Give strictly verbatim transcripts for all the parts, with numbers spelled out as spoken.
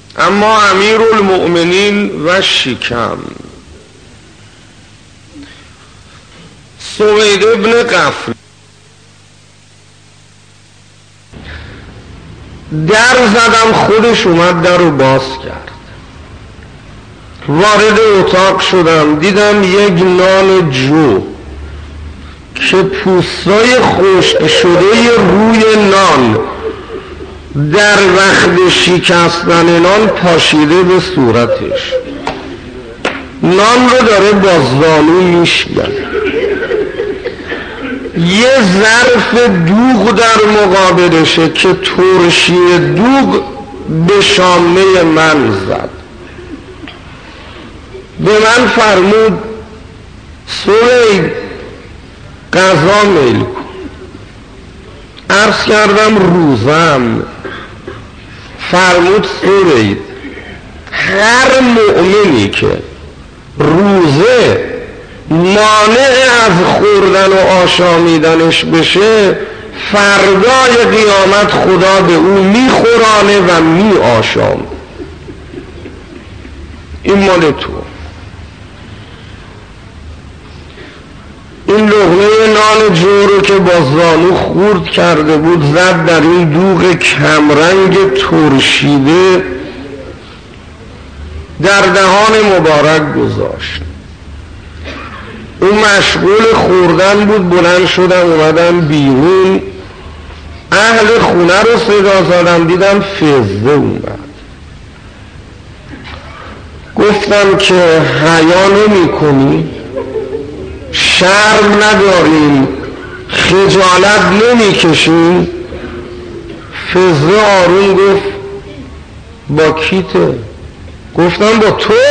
اما امیرالمؤمنین و شکم. سوید ابن قفل در زدم، خودش اومد در رو باز کرد. وارد اتاق شدم، دیدم یک نان جو که پوستای خشک شده روی نان در وقت شکستن نان پاشیده به صورتش. نان رو داره با زانو میشکنه. یه ظرف دوغ در مقابلشه که ترشی دوغ به شانه من زد. به من فرمود سوید غذا میل کن. عرض کردم روزم. فرمود سوید هر مؤمنی که روزه مانع از خوردن و آشامیدنش بشه، فردای قیامت خدا به او میخورانه و میآشام. این مال تو. این لقمه نان جو رو که با زانو خورد کرده بود زد در این دوغ کمرنگ ترشیده، در دهان مبارک گذاشت. اون مشغول خوردن بود. بلند شدم اومدم بیرون، اهل خونه رو صدا زدم، دیدم فزه اومد. گفتم که حیا نمی کنی؟ شرم نداریم؟ خجالت نمی کشی؟ فزه آروم گفت با کیته؟ گفتم با تو.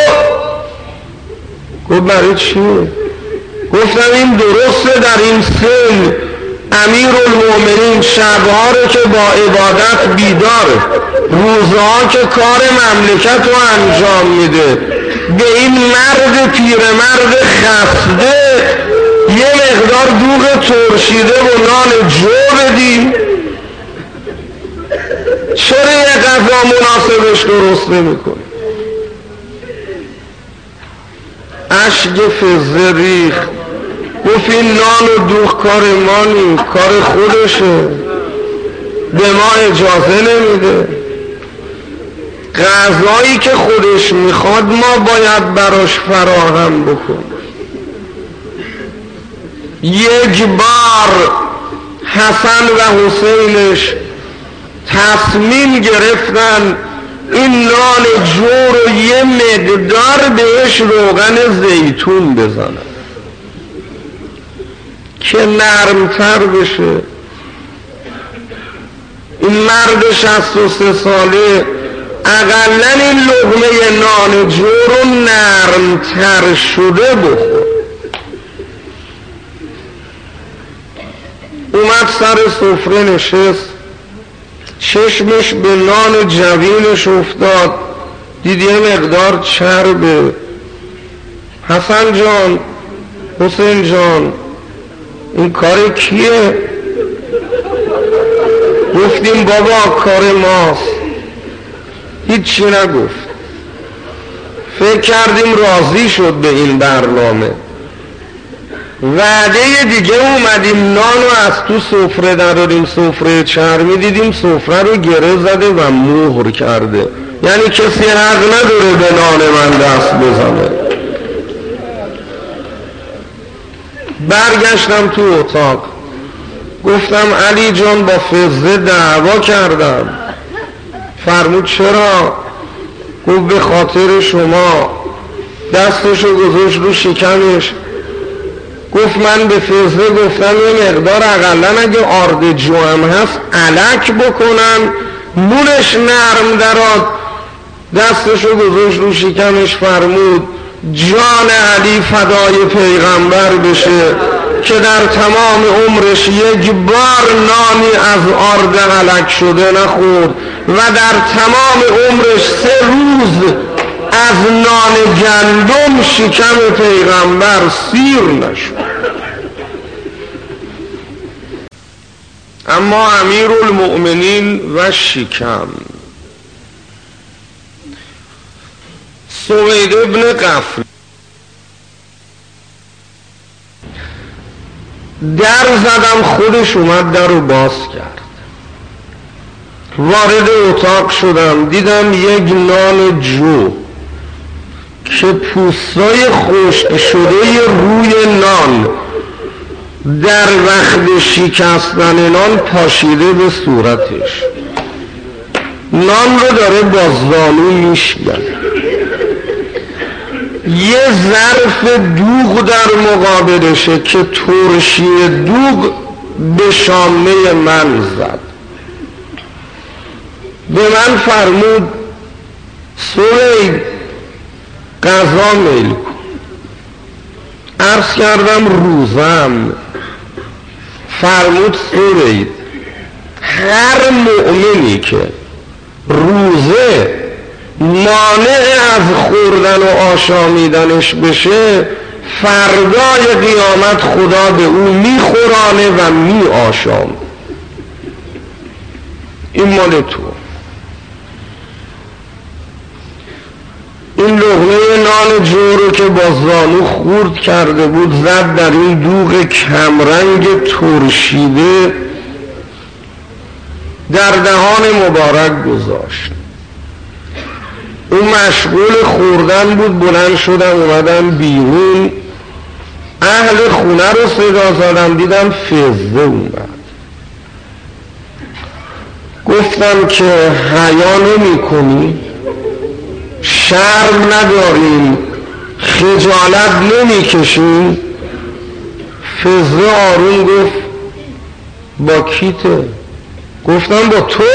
گفت برای چیه؟ گفتم این درسته در این سن امیرالمؤمنین شبها رو که با عبادت بیداره، روزها که کار مملکت رو انجام میده، به این مرد پیرمرد خسته یه مقدار دوغ ترشیده و نان جو بدی؟ چرا یه غذا مناسبش درست نمی‌کنی؟ اشک فزه ریخت. گفت این نان و دوغ کار ما نیست، کار خودشه، به ما اجازه نمیده. غذایی که خودش میخواد ما باید براش فراهم بکنیم. یک بار حسن و حسینش تصمیم گرفتن این نان جو رو یه مقدار بهش روغن زیتون بزنن که نرمتر بشه. این مرد شصت و سه ساله اقلن این لقمه نان جو رو نرمتر شده بخور. اومد سر سفره نشست، چشمش به نان جوینش افتاد، دید یه مقدار چربه. حسن جان، حسین جان، این کار کیه؟ گفتیم بابا کار ماست. هیچی نگفت. فکر کردیم راضی شد به این برنامه. وعده دیگه اومدیم نان رو از تو سفره دراریم، سفره چرمی، دیدیم سفره رو گره زده و مهر کرده، یعنی کسی حق نداره به نان من دست بزنه. برگشتم تو اتاق، گفتم علی جان با فزه دعوا کردم. فرمود چرا؟ گفت به خاطر شما. دستشو گذاشت رو شکمش. گفت من به فزه گفتم یه مقدار اقلن اگه آرد جو هم هست علک بکنن، نونش نرم دراد. دستشو گذاشت رو شکمش. فرمود جان علی فدای پیغمبر بشه که در تمام عمرش یک بار نانی از آرد علک شده نخورد و در تمام عمرش سه روز از نان گندم شکم پیغمبر سیر نشد. اما امیرالمؤمنین و شکم. سوید ابن قفل در زدم، خودش اومد در رو باز کرد. وارد اتاق شدم، دیدم یک نان جو که پوستای خشک شده روی نان در وقت شکستن نان پاشیده به صورتش. نان رو داره با زانو میشکن. یه ظرف دوغ در مقابلشه که ترشی دوغ به شامه من زد. به من فرمود سوید غذا میل کن. عرض کردم روزم. فرمود سوید هر مؤمنی که روزه مانع از خوردن و آشامیدنش بشه، فردای قیامت خدا به او میخورانه و میآشام. این مال تو. این لقمه نان جو رو که با زانو خورد کرده بود زد در این دوغ کمرنگ ترشیده، در دهان مبارک گذاشت. اون مشغول خوردن بود. بلند شدم اومدم بیرون، اهل خونه رو صدا زدم، دیدم فزده اومد. گفتم که حیا نمی کنی؟ شرم نداریم؟ خجالت نمی کشیم؟ فزده آروم گفت با کیته؟ گفتم با تو.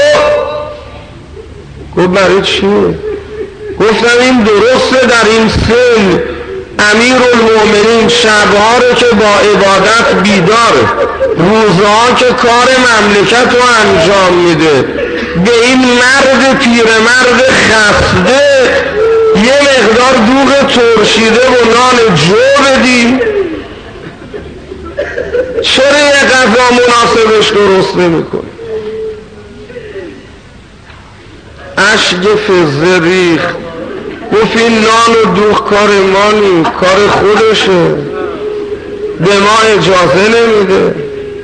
گفت برای چیه؟ گفتم این درسته در این سن امیر المؤمنین شبها رو که با عبادت بیداره، روزها که کار مملکت رو انجام میده، به این مرد پیرمرد خسته یه مقدار دوغ ترشیده و نان جو بدی؟ چرا یه غذا مناسبش درست نمی‌کنی؟ اشک فزه ریخت. گفت این نان و دوغ کار ما نیست، کار خودشه، به ما اجازه نمیده.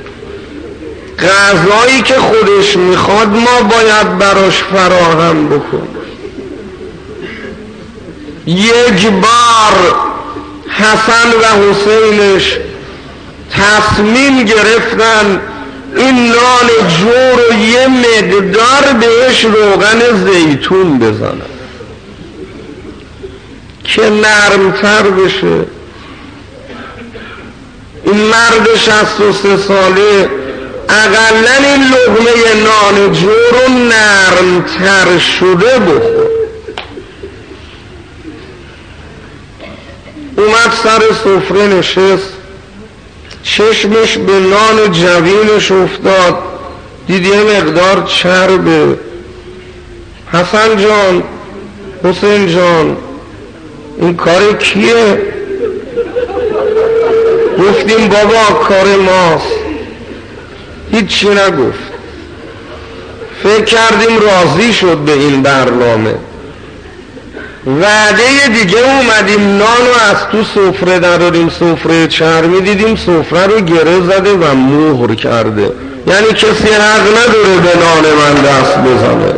غذایی که خودش میخواد ما باید براش فراهم بکنیم. یک بار حسن و حسینش تصمیم گرفتن این نان جو رو یه مقدار بهش روغن زیتون بزنن که نرمتر بشه. این مرد شصت و سه ساله اقلن این لقمه نان جو رو نرمتر شده بخور. اومد سر سفره نشست، چشمش به نان جوینش افتاد، دید یه مقدار چربه. حسن جان، حسین جان، این کار کیه؟ گفتیم بابا کار ماست. هیچی نگفت. فکر کردیم راضی شد به این برنامه. وعده دیگه اومدیم نان رو از تو سفره دراریم، سفره چرمی، دیدیم سفره رو گره زده و مهر کرده، یعنی کسی حق نداره به نان من دست بزنه.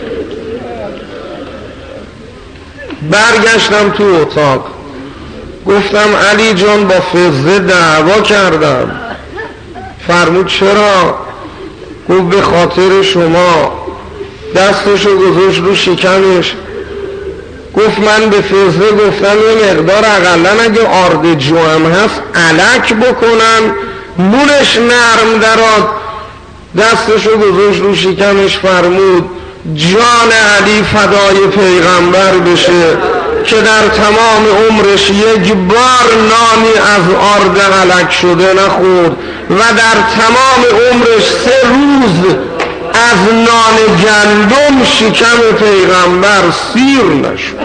برگشتم تو اتاق، گفتم علی جان با فزه دعوا کردم. فرمود چرا؟ گفت به خاطر شما. دستشو گذاشت رو شکمش. گفت من به فزه گفتم یه مقدار اقلن اگه آرد جو هم هست الک بکنن نونش نرم دراد. دستشو گذاشت رو شکمش. فرمود جان علی فدای پیغمبر بشه که در تمام عمرش یک بار نانی از آرد الک شده نخورد و در تمام عمرش سه روز از نان گندم شکم پیغمبر سیر نشد.